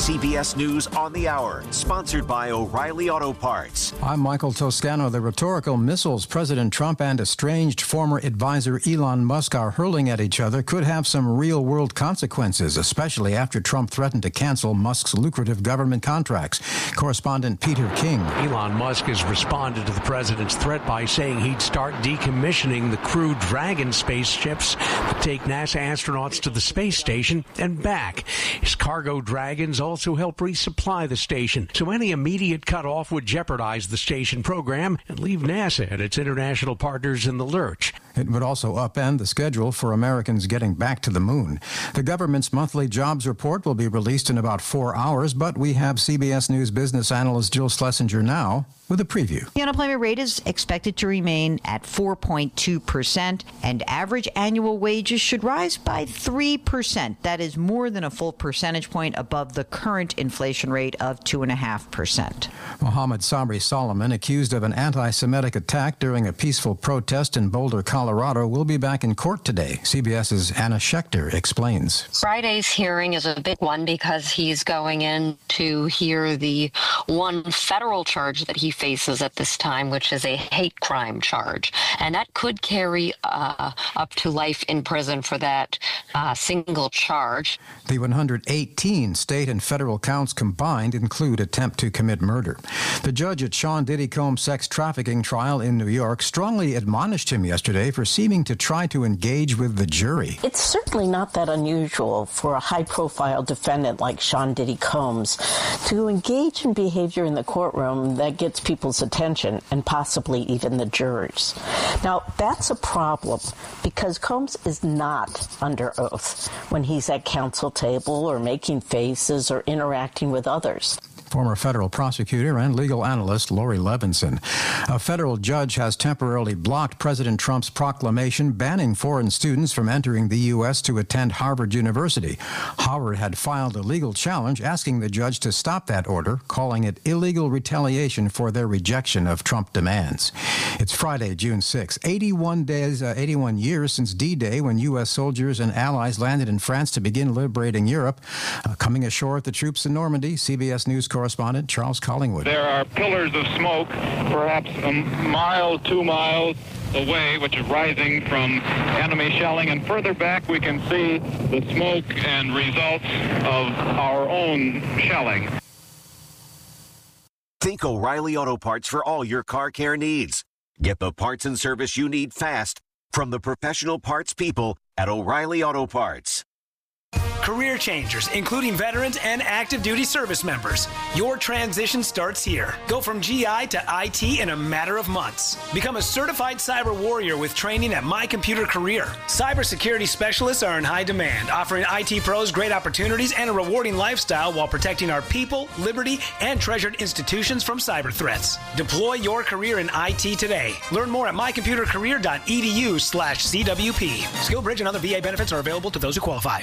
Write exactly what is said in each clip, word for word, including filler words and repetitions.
C B S News on the Hour, sponsored by O'Reilly Auto Parts. I'm Michael Toscano. The rhetorical missiles President Trump and estranged former advisor Elon Musk are hurling at each other could have some real-world consequences, especially after Trump threatened to cancel Musk's lucrative government contracts. Correspondent Peter King. Elon Musk has responded to the president's threat by saying he'd start decommissioning the Crew Dragon spaceships that take NASA astronauts to the space station and back. His cargo Dragons also help resupply the station, so any immediate cutoff would jeopardize the station program and leave NASA and its international partners in the lurch. It would also upend the schedule for Americans getting back to the moon. The government's monthly jobs report will be released in about four hours, but we have C B S News business analyst Jill Schlesinger now with a preview. The unemployment rate is expected to remain at four point two percent, and average annual wages should rise by three percent. That is more than a full percentage point above the current inflation rate of two point five percent. Mohammed Sabri Solomon, accused of an anti-Semitic attack during a peaceful protest in Boulder, Colorado, will be back in court today. CBS's Anna Schechter explains. Friday's hearing is a big one because he's going in to hear the one federal charge that he faces at this time, which is a hate crime charge. And that could carry uh, up to life in prison for that uh, single charge. The one hundred eighteen state and federal counts combined include attempt to commit murder. The judge at Sean Diddy Combs' sex trafficking trial in New York strongly admonished him yesterday for seeming to try to engage with the jury. It's certainly not that unusual for a high-profile defendant like Sean Diddy Combs to engage in behavior in the courtroom that gets people's attention and possibly even the jurors. Now, that's a problem because Combs is not under oath when he's at counsel table or making faces or interacting with others. Former federal prosecutor and legal analyst Lori Levinson. A federal judge has temporarily blocked President Trump's proclamation banning foreign students from entering the U S to attend Harvard University. Harvard had filed a legal challenge asking the judge to stop that order, calling it illegal retaliation for their rejection of Trump demands. It's Friday, June sixth, eighty-one days, uh, eighty-one years since D-Day, when U S soldiers and allies landed in France to begin liberating Europe. Uh, coming ashore at the troops in Normandy, C B S News correspondent Charles Collingwood. There are pillars of smoke, perhaps a mile, two miles away, which is rising from enemy shelling, and further back we can see the smoke and results of our own shelling. Think O'Reilly Auto Parts for all your car care needs. Get the parts and service you need fast from the professional parts people at O'Reilly Auto Parts. Career changers, including veterans and active duty service members. Your transition starts here. Go from G I to I T in a matter of months. Become a certified cyber warrior with training at My Computer Career. Cybersecurity specialists are in high demand, offering I T pros great opportunities and a rewarding lifestyle while protecting our people, liberty, and treasured institutions from cyber threats. Deploy your career in I T today. Learn more at mycomputercareer.edu slash CWP. SkillBridge and other V A benefits are available to those who qualify.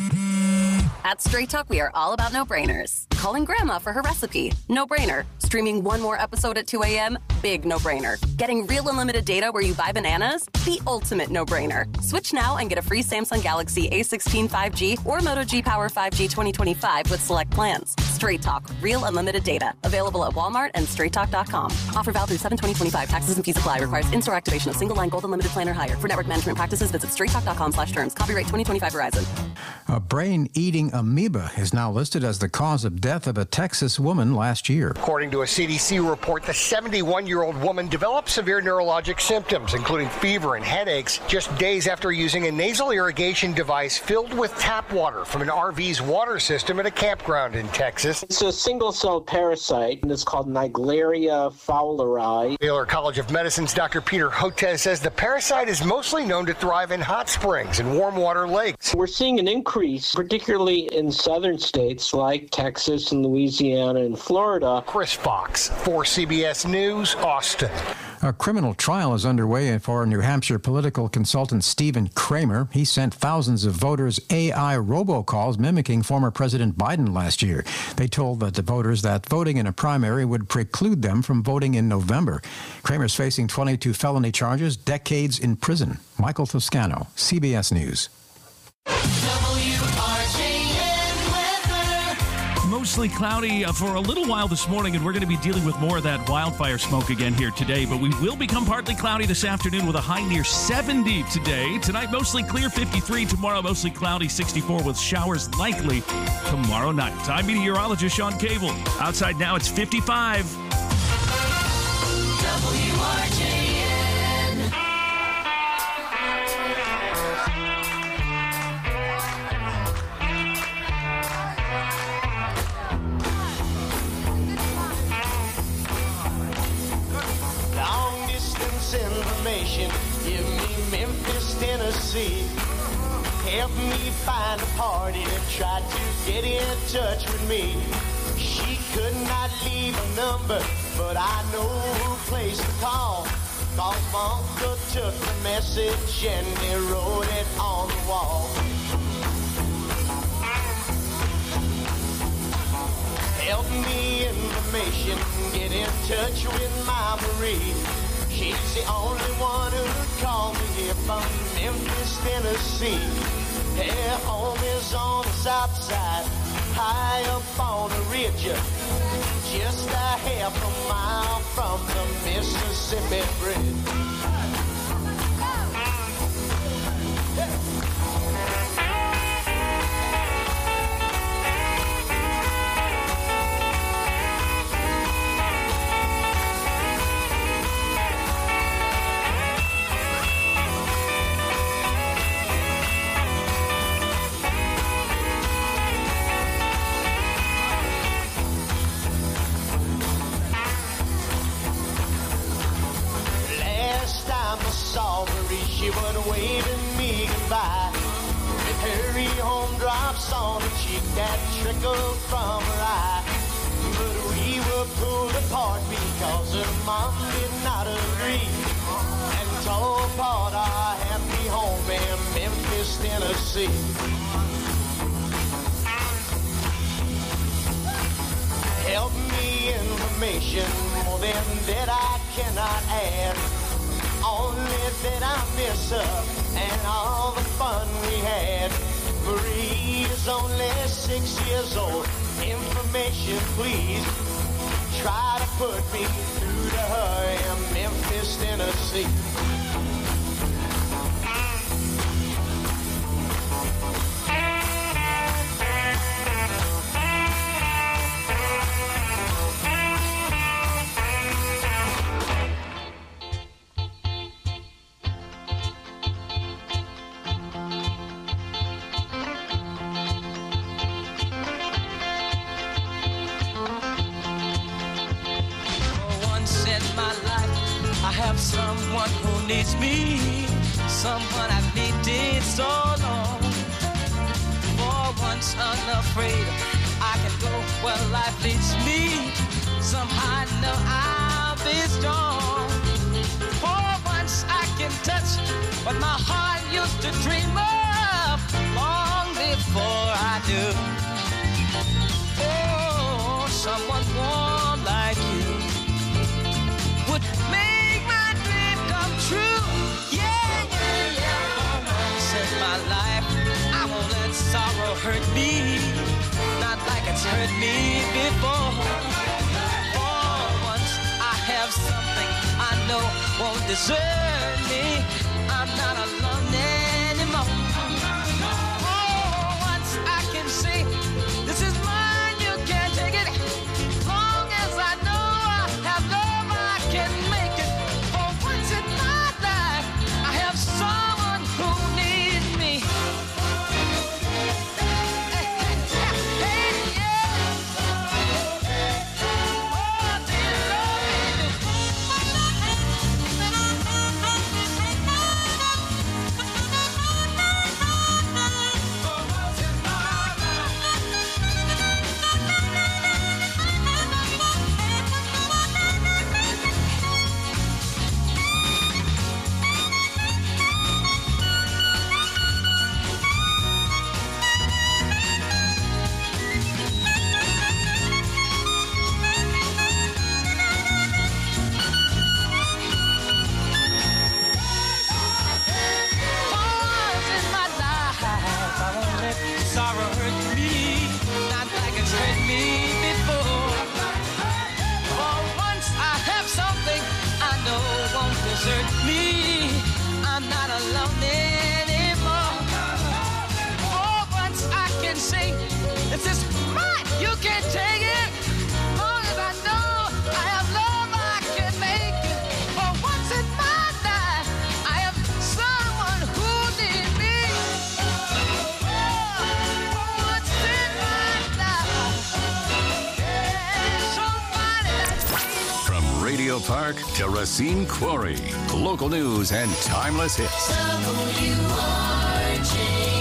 At Straight Talk, we are all about no-brainers. Calling Grandma for her recipe, no-brainer. Streaming one more episode at two a.m., big no-brainer. Getting real unlimited data where you buy bananas, the ultimate no-brainer. Switch now and get a free Samsung Galaxy A sixteen five G or Moto G Power five G twenty twenty-five with select plans. Straight Talk, real unlimited data. Available at Walmart and straight talk dot com. Offer valid through seven twenty twenty-five. Taxes and fees apply. Requires in-store activation of single line gold unlimited plan or higher. For network management practices, visit straight talk dot com slash terms. Copyright twenty twenty-five Verizon. A brain-eating amoeba is now listed as the cause of death of a Texas woman last year. According to a C D C report, the seventy-one-year-old woman developed severe neurologic symptoms, including fever and headaches, just days after using a nasal irrigation device filled with tap water from an R V's water system at a campground in Texas. It's a single-cell parasite, and it's called Naegleria fowleri. Baylor College of Medicine's Doctor Peter Hotez says the parasite is mostly known to thrive in hot springs and warm water lakes. We're seeing an increase, particularly in southern states like Texas and Louisiana and Florida. Chris Fox, for C B S News, Austin. A criminal trial is underway for New Hampshire political consultant Stephen Kramer. He sent thousands of voters A I robocalls mimicking former President Biden last year. They told the voters that voting in a primary would preclude them from voting in November. Kramer's facing twenty-two felony charges, decades in prison. Michael Toscano, C B S News. mostly cloudy uh, for a little while this morning, and we're going to be dealing with more of that wildfire smoke again here today. But we will become partly cloudy this afternoon with a high near seventy today. Tonight, mostly clear, fifty-three. Tomorrow, mostly cloudy, sixty-four, with showers likely tomorrow night. I'm meteorologist Sean Cable. Outside now, it's fifty-five. W R J N. Long distance information, give me Memphis, Tennessee. Help me find a party that tried to get in touch with me. She could not leave a number, but I know who place to call. Cause my uncle took the message and he wrote it on the wall. Help me information, get in touch with my Marie. She's the only one who called me here from Memphis, Tennessee. Her home is on the south side, high up on a ridge, just a half a mile from the Mississippi Bridge. She was waving me goodbye. With her home drops on her cheek that trickled from her eye. But we were pulled apart because her mom did not agree and tore apart our happy home in Memphis, Tennessee. Help me information, more than that I cannot add. Only that I miss her and all the fun we had. Marie is only six years old. Information, please. Try to put me through to her in Memphis, Tennessee. Someone who needs me, someone I've needed so long. For once unafraid, I can go where life leads me. Somehow I know I'll be strong. For once I can touch what my heart used to dream of long before I knew. Oh, someone warm like you would make true, yeah, yeah, yeah. Once in my life, I won't let sorrow hurt me, not like it's hurt me before. For once, I have something I know won't desert me. I'm not alone anymore. Oh, once I can say, this is mine, you can't take it. As long as I know I have love, I can make it. Someone who needs me. desert me. I'm not alone anymore. Oh, once I can say, this is mine, you can't take it. Long as I know I have love, I can make it. For once in my life, I have someone who needs me. For once in my life, yeah, somebody like me. From Radio Park to Racine Quarry, local news and timeless hits. W R G.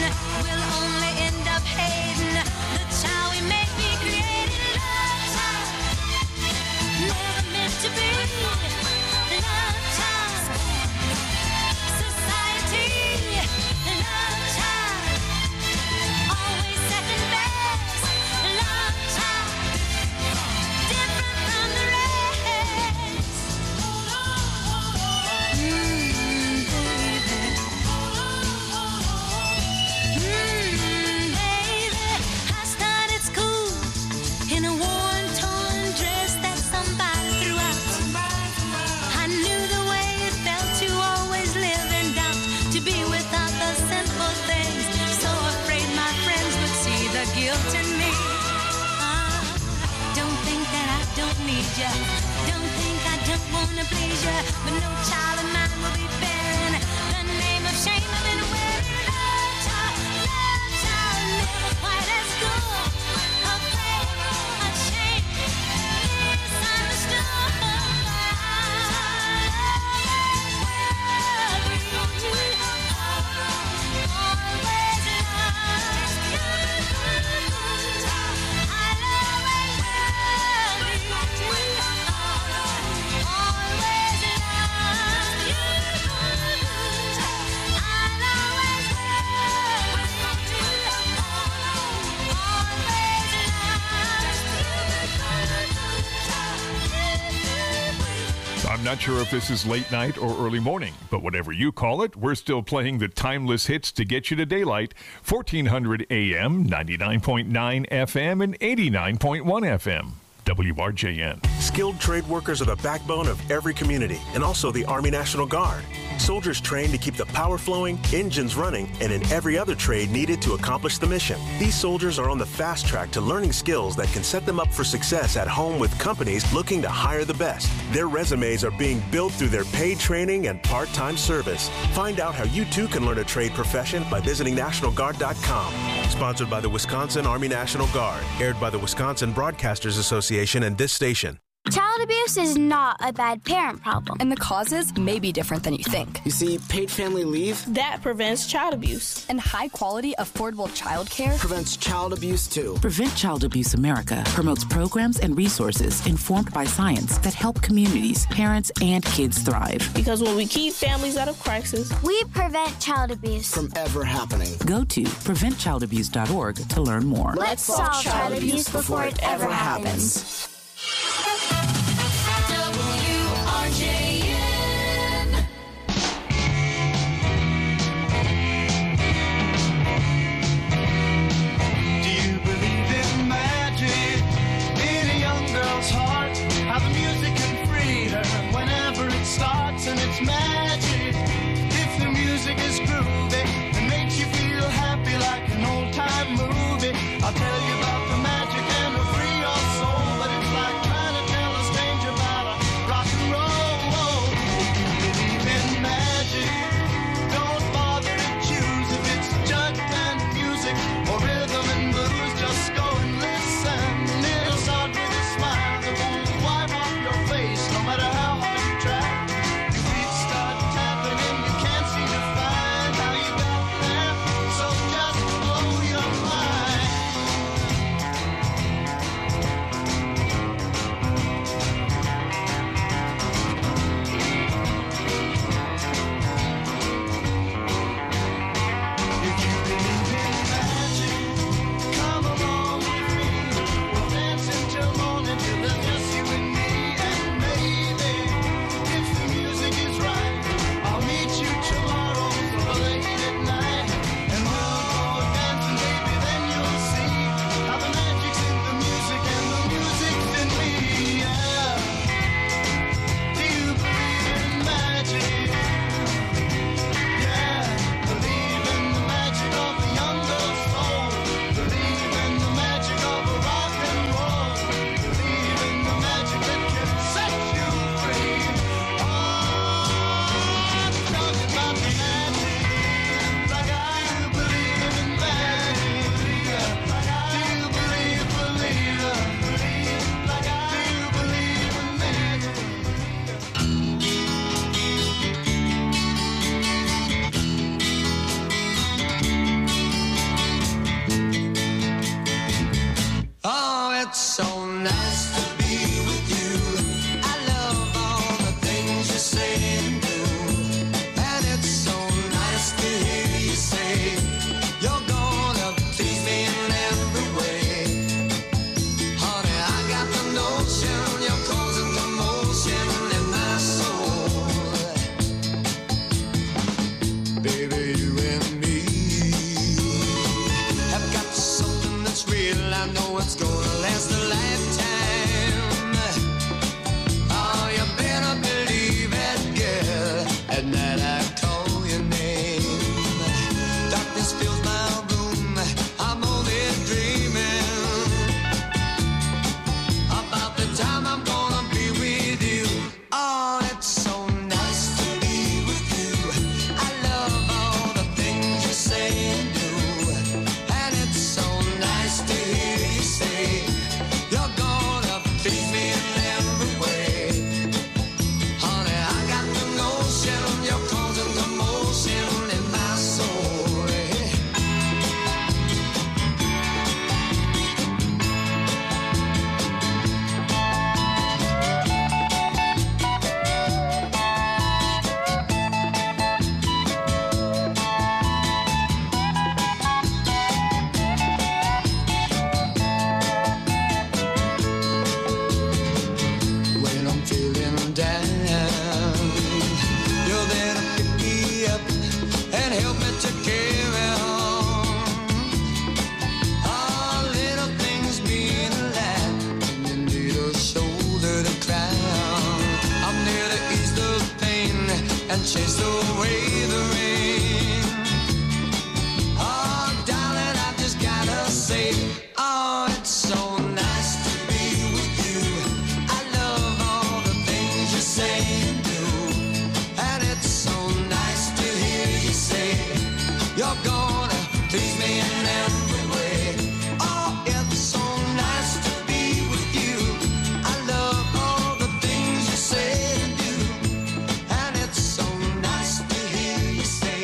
we'll only end up hating the child we may be creating. Love child, never meant to be. Love child, society. Love child, always second best. Love child, different from the rest. Mm, baby. Mm, baby. I started school in a worn, torn dress that somebody threw out. I knew the way it felt to always live in doubt, to be without the simple things. So afraid my friends would see the guilt in me. Ah, don't think that I don't need ya. Don't think I don't wanna please ya. But no child of mine will be bearing the name of shame I've been wearing. Love child, love child, never quite as good. Afraid, ashamed, misunderstood. I'm not sure if this is late night or early morning, but whatever you call it, we're still playing the timeless hits to get you to daylight. fourteen hundred A M, ninety-nine point nine F M, and eighty-nine point one F M. W R J N. Skilled trade workers are the backbone of every community, and also the Army National Guard. Soldiers trained to keep the power flowing, engines running, and in every other trade needed to accomplish the mission. These soldiers are on the fast track to learning skills that can set them up for success at home with companies looking to hire the best. Their resumes are being built through their paid training and part-time service. Find out how you too can learn a trade profession by visiting National Guard dot com. Sponsored by the Wisconsin Army National Guard. Aired by the Wisconsin Broadcasters Association and this station. Child abuse is not a bad parent problem. And the causes may be different than you think. You see, paid family leave That prevents child abuse. And high-quality, affordable child care prevents child abuse, too. Prevent Child Abuse America promotes programs and resources informed by science that help communities, parents, and kids thrive. Because when we keep families out of crisis, we prevent child abuse from ever happening. Go to prevent child abuse dot org to learn more. Let's solve child abuse before it ever happens. W R J N. Do you believe in magic in a young girl's heart? How the music can free her whenever it starts, and it's magic. If the music is groovy and makes you feel happy like an old-time movie, I'll tell you about the magic and it'll free your soul. But I know it's gonna last a lifetime. Oh, you better believe it, girl. At night I call your name. Darkness fills my room. I'm only dreaming about the time I'm gonna be with you. Oh, it's so nice to be with you. I love all the things you say and do. And it's so nice to hear you say you're gonna please me in every way. Honey, I got the notion you're causing commotion in my soul. When I'm feeling down, you're there to pick me up and help me to carry on. All little things mean a lot when you need a shoulder to cry on. I'm there to ease the pain and chase away the rain. Oh, darling, I just gotta say, oh, it's so nice to be with you. I love all the things you say and do. And it's so nice to hear you say you're gonna please me in every way. Oh, it's so nice to be with you. I love all the things you say and do. And it's so nice to hear you say.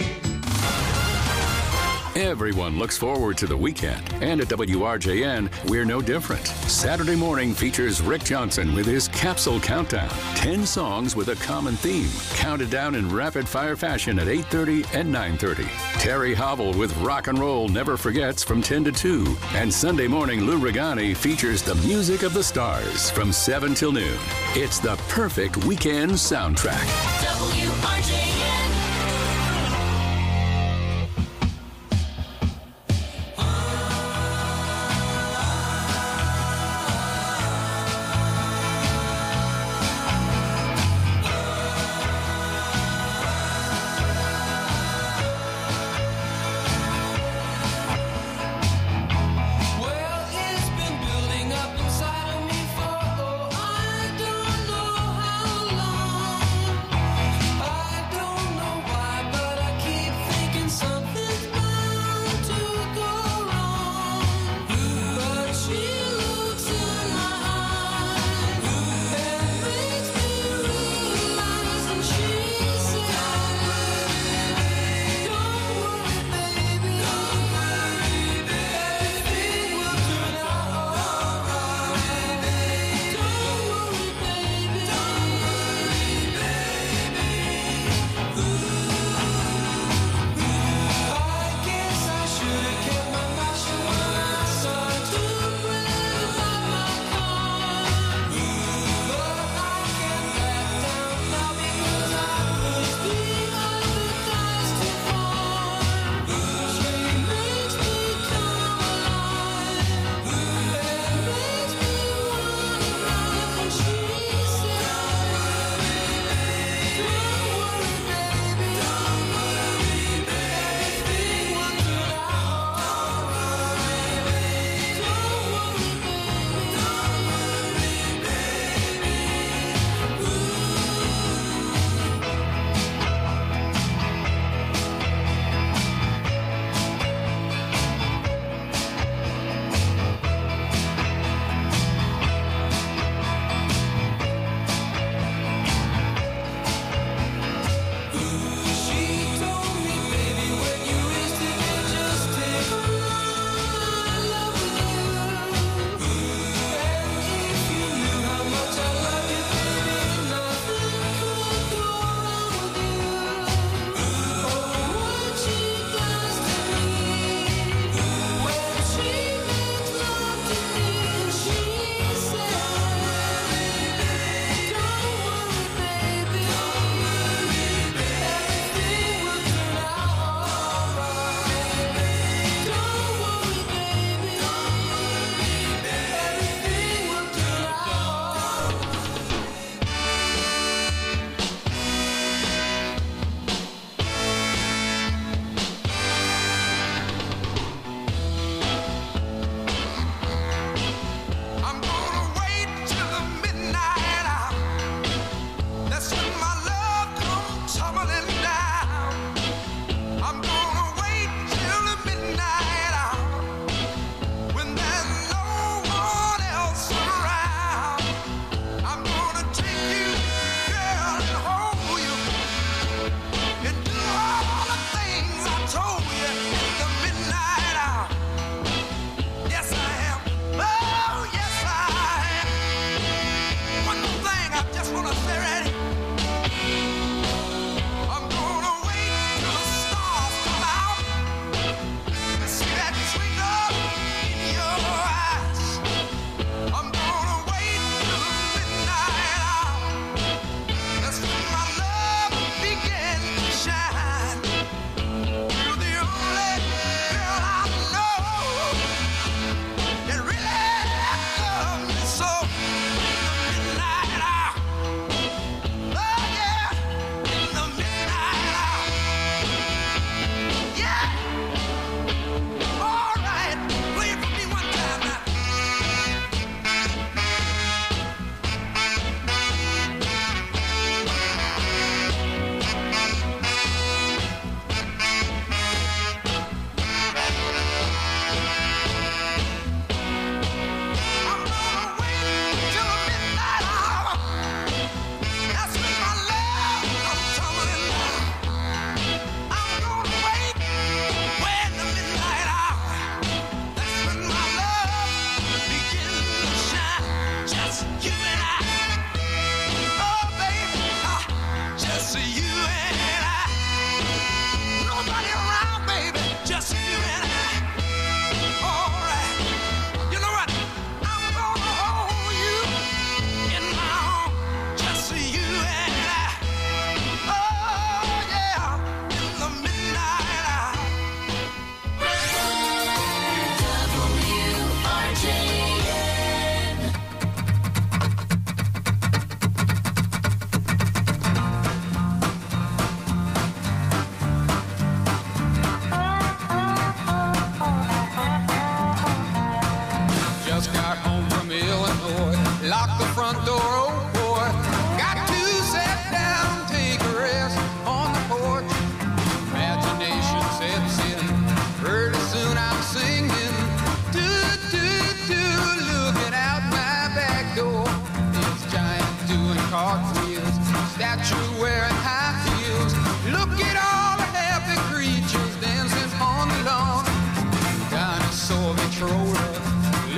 Everyone looks forward to the weekend, and at W R J N, we're no different. Saturday morning features Rick Johnson with his Capsule Countdown. Ten songs with a common theme, counted down in rapid-fire fashion at eight thirty and nine thirty. Terry Hobble with Rock and Roll Never Forgets from ten to two. And Sunday morning, Lou Regani features the music of the stars from seven till noon. It's the perfect weekend soundtrack. W R J N. Well, it's been building up inside of me for, oh, I don't know how long. I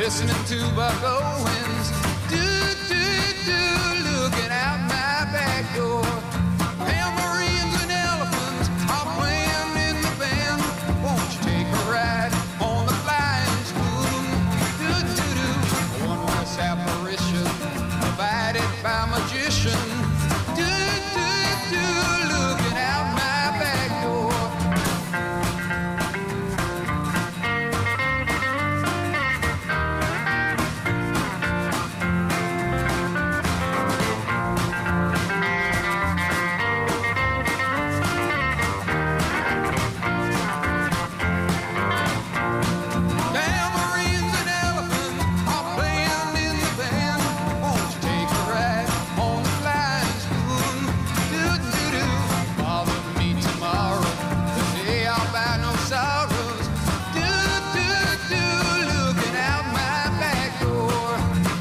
listening to Buck Owens. Do, do, do, looking out my back door. Tambourines and elephants are playing in the band. Won't you take a ride on the flying spoon? Do, do, do, a wondrous apparition provided by magician. Do, do, do, looking out my back door. Tambourines and elephants are playing in the band. Won't you take a ride on the flying spoon? Do, do, do. Bother me tomorrow, the day I'll buy no sorrows. Do, do, do, looking out my back door.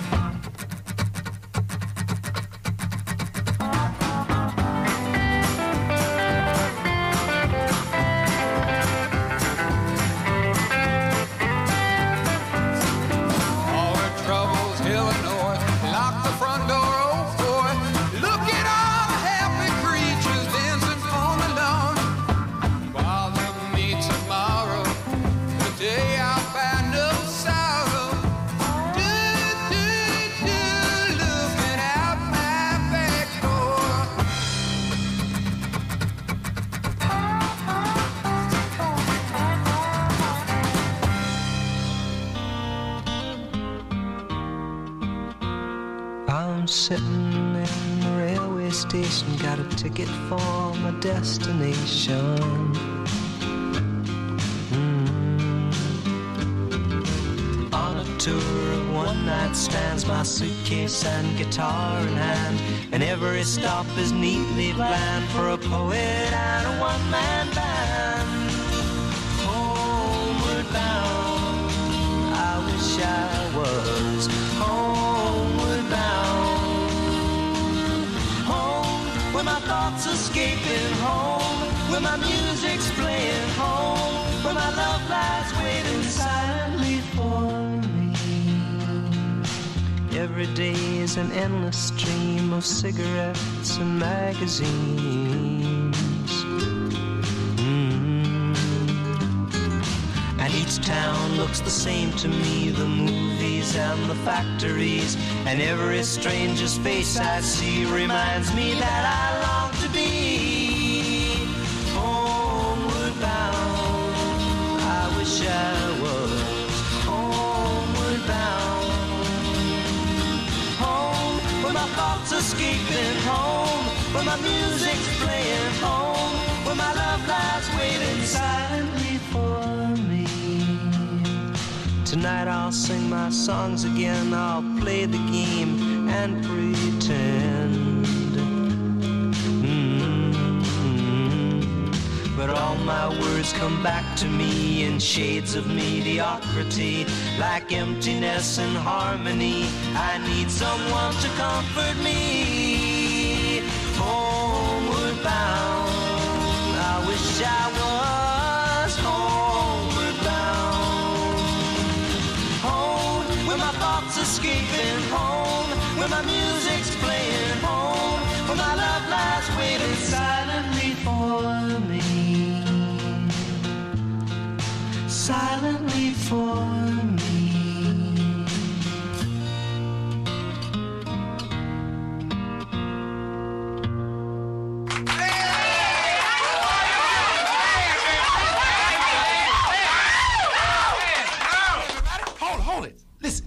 All the troubles hill and north, lock the front door, oh boy. Look at all the happy creatures dancing on the lawn. Bother me tomorrow, the day I'll find no sorrow. Do, do, do, looking out my back door. I'm sitting in the railway station, got a ticket for my destination. Mm. On a tour of one night stands, my suitcase and guitar in hand, and every stop is neatly planned for a poet and a one-man band. Homeward bound, I wish I was homeward bound. Home, where my thoughts escaping. Home, where my music's playing. Home, where my love lies waiting silently for me. Every day is an endless stream of cigarettes and magazines. Mm. And each town looks the same to me, the movies and the factories, and every stranger's face I see reminds me that I long to be homeward bound. I wish I was homeward bound. Home, where my thoughts escaping. Home, where my music's playing. Home, where my love lies waiting silently for me. Tonight I'll sing my songs again. I'll play the game and pretend. Mm-hmm. But all my words come back to me in shades of mediocrity, like emptiness and harmony. I need someone to comfort me. Homeward bound, I wish I was homeward bound. Home, where my thoughts escaping. Home, where my music's playing. Home, where my love lies waiting silently for me. Silently for me. Hold, hold it. Listen.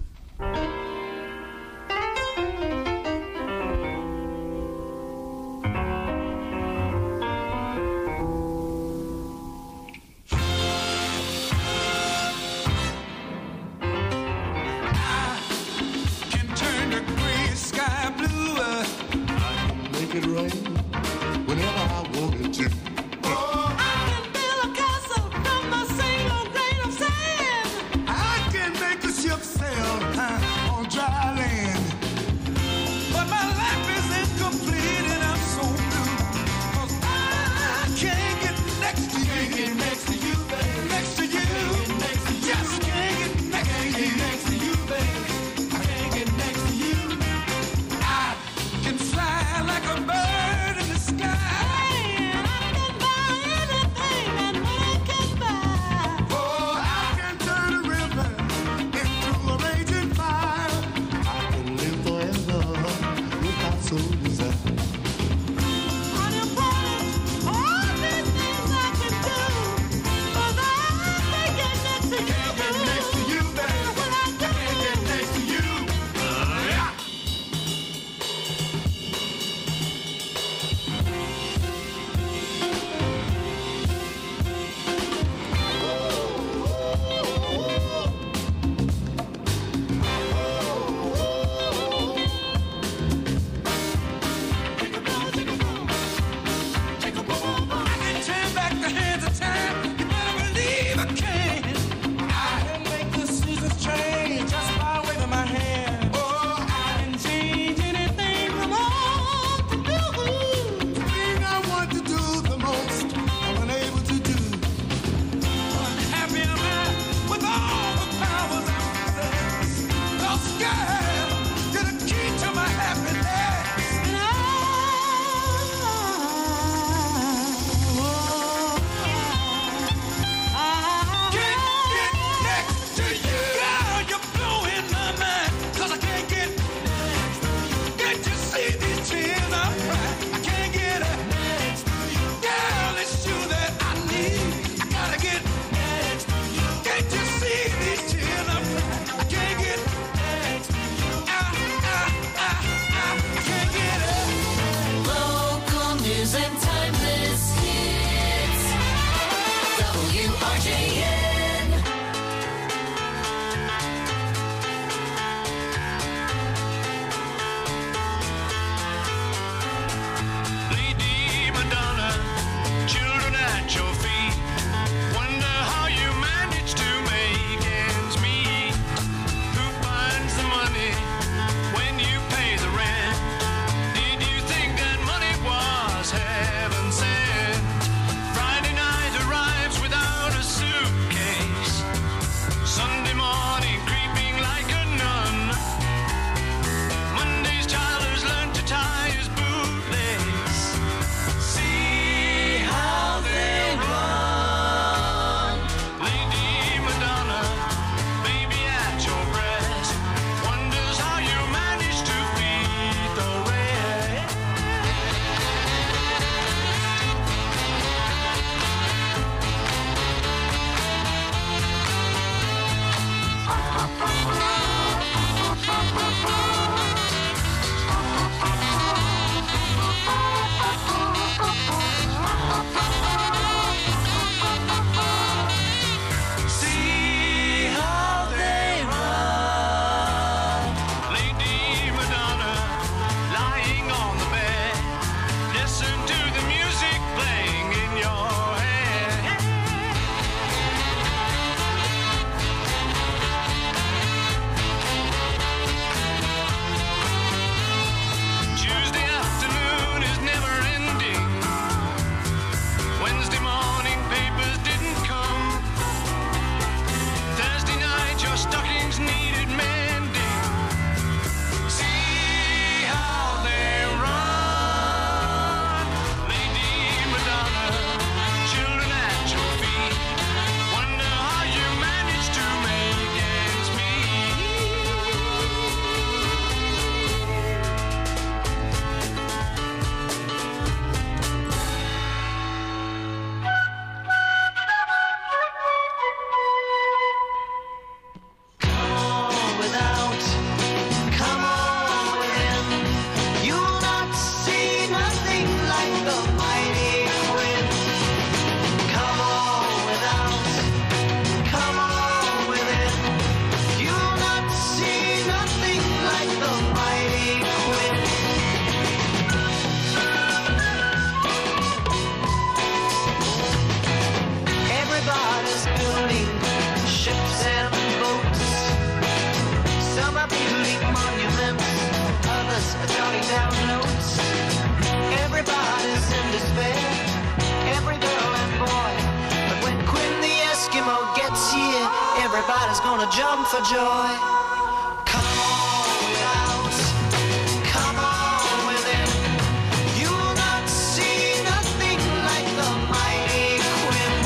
ships and boats. Some are building monuments, others are jotting down notes. Everybody's in despair, every girl and boy. But when Quinn the Eskimo gets here, everybody's gonna jump for joy. Come on without, come on within. You'll not see nothing like the mighty Quinn.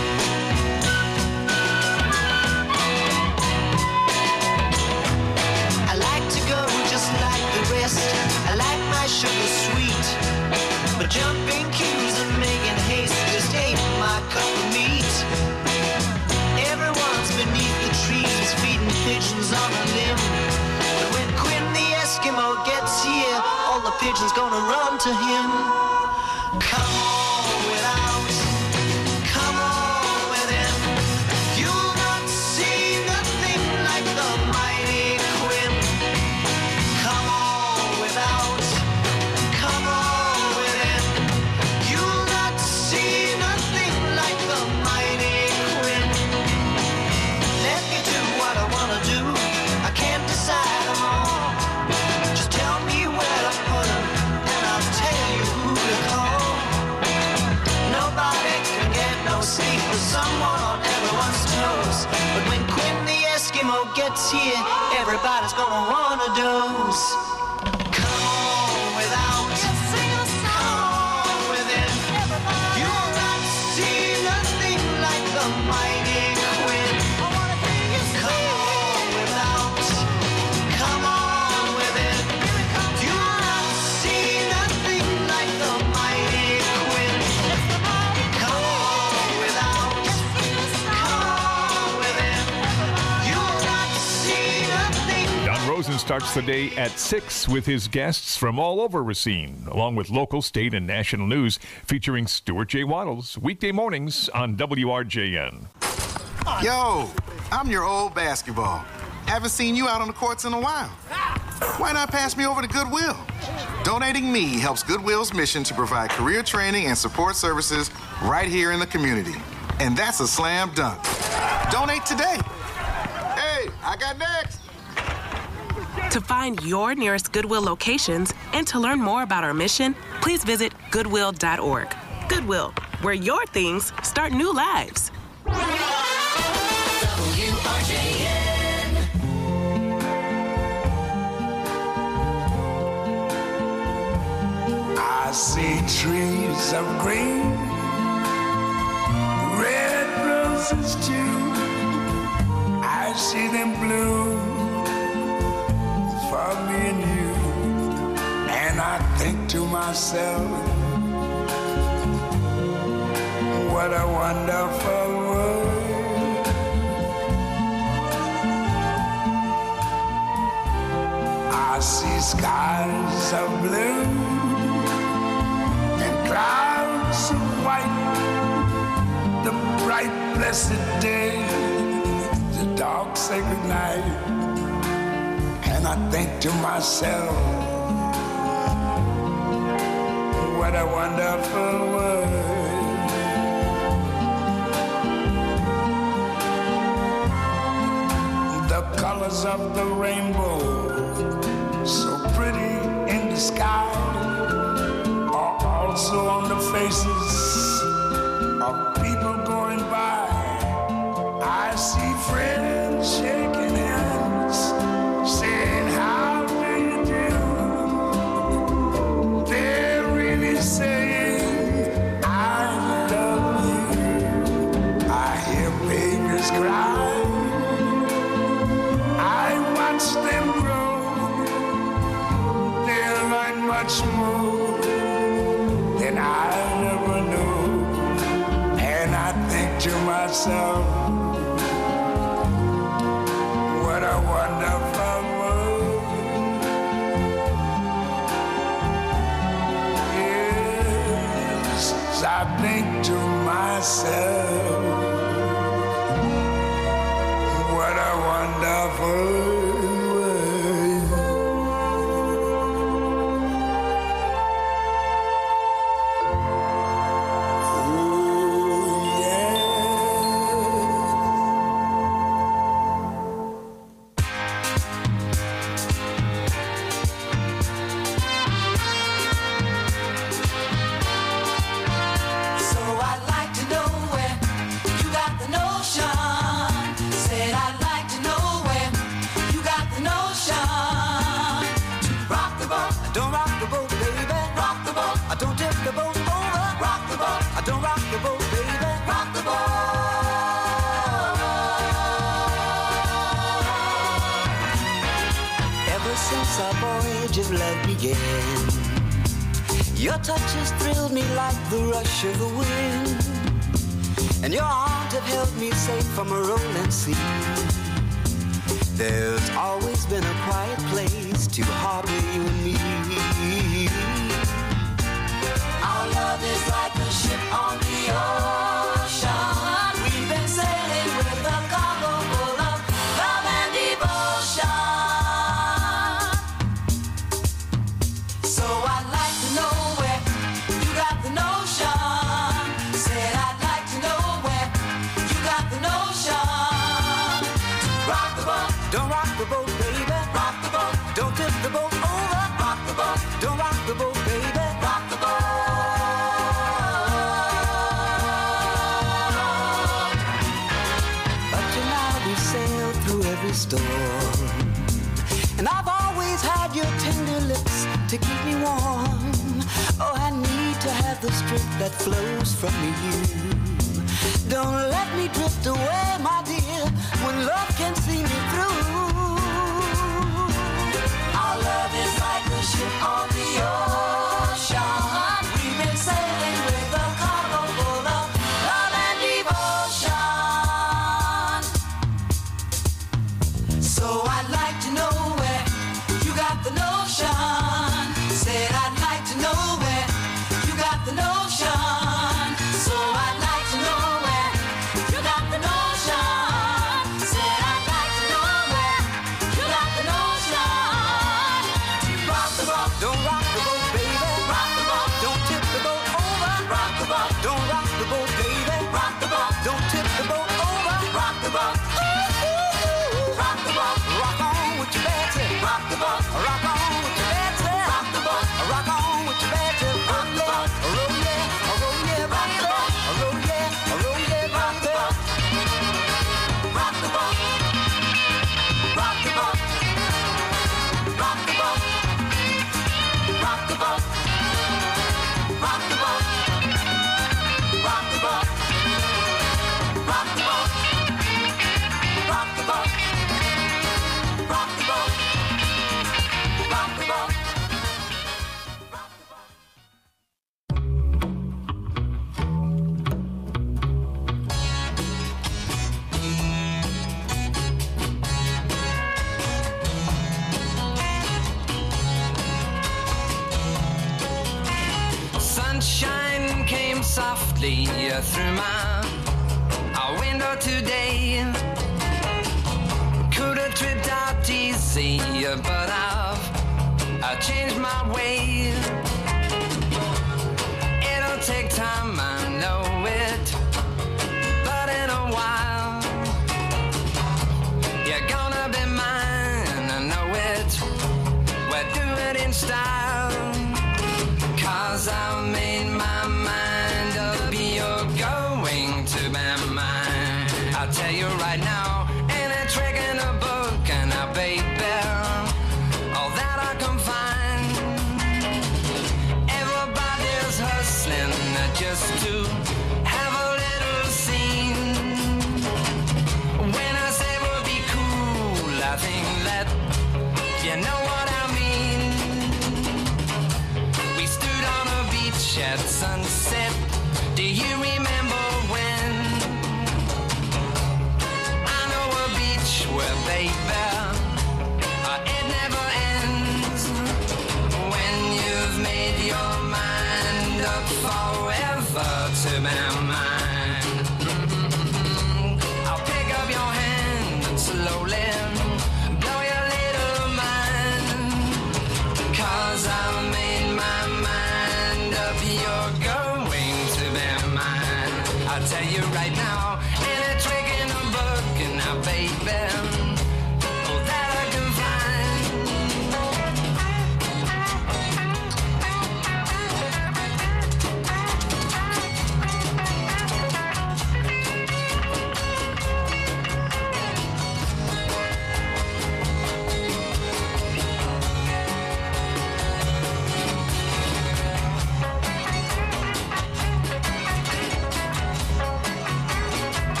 I like to go just like the rest. I like my sugar sweet. But jumping queues and making haste just ain't my cup of meat. Everyone's beneath the trees feeding pigeons on a limb. But when Quinn the Eskimo gets here, all the pigeons gonna run to him. Come on without, come on within. You'll not see nothing like the mighty Quinn. Come on without, come on within. You'll not see nothing like the mighty Quinn. Let me do what I wanna do. I can't decide them all. Just tell me where to put them, and I'll tell you who to call. Nobody can get no sleep with someone on everyone's toes. But when Quinn the Eskimo gets here, everybody's gonna wanna doze. Come on without, come on within. You'll not see nothing like the mighty Quinn. Come on without, come on within. You'll not see nothing like the mighty Quinn. Come on without, come on within. You'll not see nothing. Don Rosen starts the day at six with his guests from all over Racine, along with local, state, and national news featuring Stuart J. Waddles, weekday mornings on W R J N. Yo, I'm your old basketball. Haven't seen you out on the courts in a while. Why not pass me over to Goodwill? Donating me helps Goodwill's mission to provide career training and support services right here in the community. And that's a slam dunk. Donate today. Hey, I got next. To find your nearest Goodwill locations and to learn more about our mission, please visit goodwill dot org. Goodwill, where your things start new lives. W R J N. I see trees of green, red roses too. I see them bloom for me and you. And I think to myself, what a wonderful world. I see skies of blue and clouds of white, the bright blessed day, the dark sacred night. And I think to myself, what a wonderful world. The colors of the rainbow, so pretty in the sky, are also on the faces of people going by. I see friends shaking hands, saying, how do you do? They're really saying, I love you. I hear babies cry. I watch them grow. They'll learn much more than I ever knew. And I think to myself, since our voyage of love began. Your touch has thrilled me like the rush of the wind, and your arms have held me safe from a rolling sea. There's always been a quiet place to harbor you and me. Our love is like a ship on the ocean. We've been sailing with a cargo full of love and devotion. So I'd like to know where you got the notion. Said I'd like to know where you got the notion. Rock the boat, don't rock the boat, baby. Rock the boat, don't tip the boat over. Rock the boat, don't rock the boat, baby. Rock the boat. Up to now we've sailed through every storm, and I've always had your tender lips to keep me warm. Oh, I need to have the strength that flows from you. Don't let me drift away, my dear, when love can see me through. Our love is like a ship on the ocean. We've been sailing with a cargo full of love and devotion. So I'd like to know where you got the notion. Said I'd like to know where you got the notion. So I'd like to know where you got the notion. Said I'd like to know where you got the notion. Rock the boat, don't rock the boat, baby. Rock the boat, don't tip the boat over. Rock the boat, don't rock the boat, baby. Rock the boat, don't tip the boat over. Rock the boat, ooh, ooh. Rock the boat, rock on with your bad tip. Rock the boat, rock on with your bad tip. Rock the boat, rock on with your bad tip. Rock the boat, roll yeah, roll yeah, rock the boat, roll yeah, roll yeah, rock the boat. Rock the boat, rock the boat, rock the boat, rock the boat, rock the boat, rock the boat, rock the boat, rock the boat, rock the boat, rock the boat. Sunshine came softly through my our window today. Could have tripped out easy, but I've I changed my way. It'll take time, I know it, but in a while you're gonna be mine, I know it. We'll do it in style. Cause I made my mind up, you're going to be mine. I'll tell you right now, ain't a trick in a book, and I baby, all that I can find. Everybody's hustling just to have a little scene. When I say we'll be cool, I think that you know what I mean. We stood on a beach at sunset. Do you remember when? I know a beach where, baby, uh, it never ends. When you've made your mind up forever to be mine. Mm-hmm. I'll pick up your hand and slowly blow your little mind. Cause I've made my mind up, you're going to be mine. I'll tell you right now, ain't a trick in a book, and now baby, all that I can find.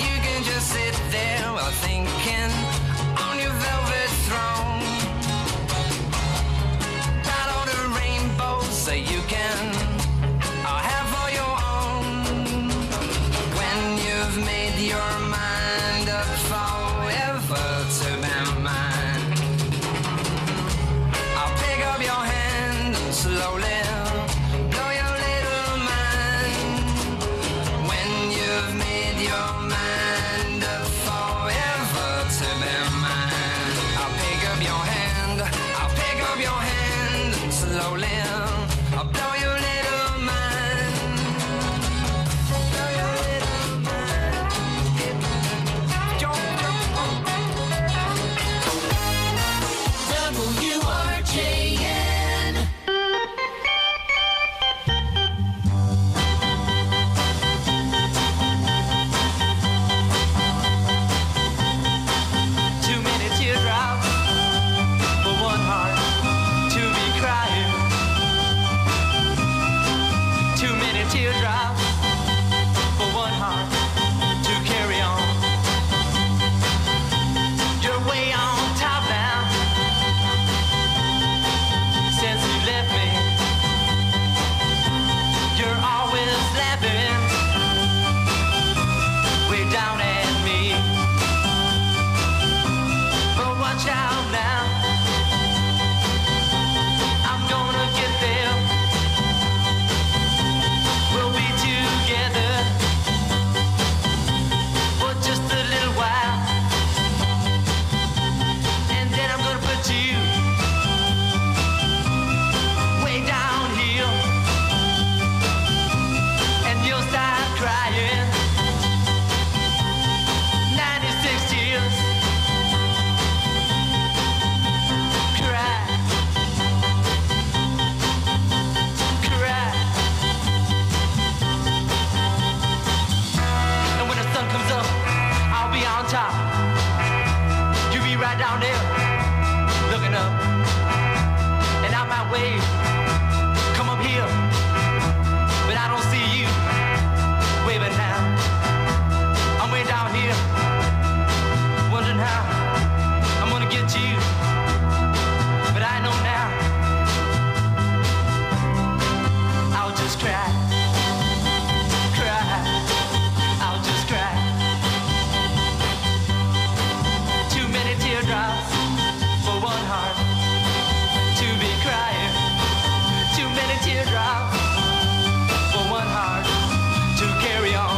you can just sit there while thinking on your velvet throne. Got all the rainbows that you can uh, have for your own. When you've made your mind up forever to be mine, I'll pick up your hand and slowly blow your little mind. When you've made your mind up forever to be mine, I'll pick up your hand, I'll pick up your hand and slowly I'll blow your little mind. Blow your little mind. W R J N. Too many teardrops for one heart to be crying. Too many teardrops for one heart to carry on. You're way on top now since you left me. You're always laughing way down at me. But watch out now, I'm gonna get there. We'll be together for just a little while, and then I'm gonna put you way down here, and you'll start crying. ninety-six tears. Cry. Cry. And when the sun comes up, I'll be on top. You be right down there, looking up. And I might wave, come up here, but I don't see you waving now. I'm way down here, wondering how I'm gonna get to you. But I know now, I'll just cry, cry, I'll just cry. Too many teardrops for one heart to be crying. Too many teardrops for one heart to carry on.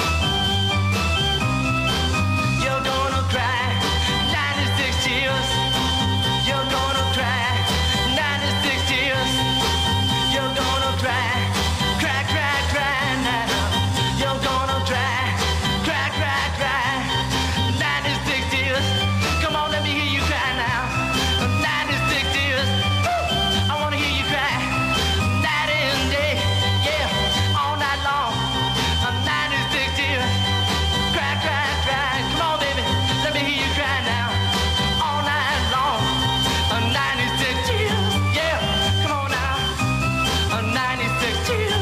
You're gonna cry ninety-six tears. You're gonna cry ninety-six tears. You're gonna cry, cry, cry, cry now. You're gonna cry, cry, cry, cry. ninety-six tears. Come on, let me hear you cry now. ninety-six tears. Woo! I wanna hear you cry. Night and day, yeah, all night long. ninety-six tears. Cry, cry, cry. Come on, baby, let me hear you cry now. All night long. ninety-six tears. Yeah, come on now. ninety-six tears.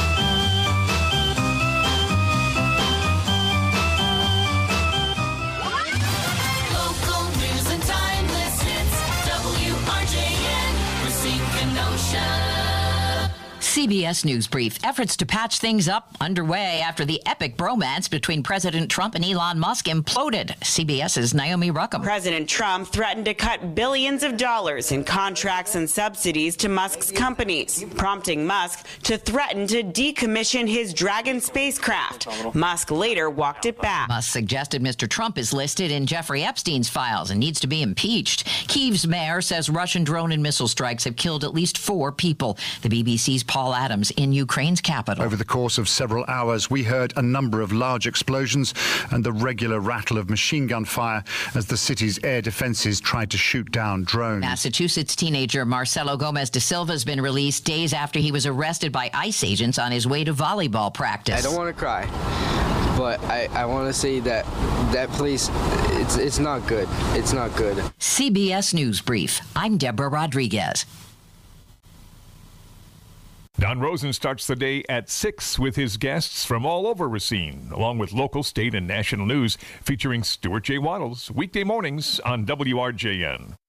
Local news and timeless hits. W R J N. Racine Kenosha. C B S News Brief. Efforts to patch things up underway after the epic bromance between President Trump and Elon Musk imploded. CBS's Naomi Ruckham. President Trump threatened to cut billions of dollars in contracts and subsidies to Musk's companies, prompting Musk to threaten to decommission his Dragon spacecraft. Musk later walked it back. Musk suggested Mister Trump is listed in Jeffrey Epstein's files and needs to be impeached. Kyiv's mayor says Russian drone and missile strikes have killed at least four people. The B B C's Paul Adams in Ukraine's capital. Over the course of several hours, we heard a number of large explosions and the regular rattle of machine gun fire as the city's air defenses tried to shoot down drones. Massachusetts teenager Marcelo Gomez da Silva has been released days after he was arrested by ICE agents on his way to volleyball practice. I don't want to cry, but I, I want to say that that place, it's, it's not good. It's not good. C B S News Brief. I'm Deborah Rodriguez. Don Rosen starts the day at six with his guests from all over Racine, along with local, state, and national news featuring Stuart J. Waddles, weekday mornings on W R J N.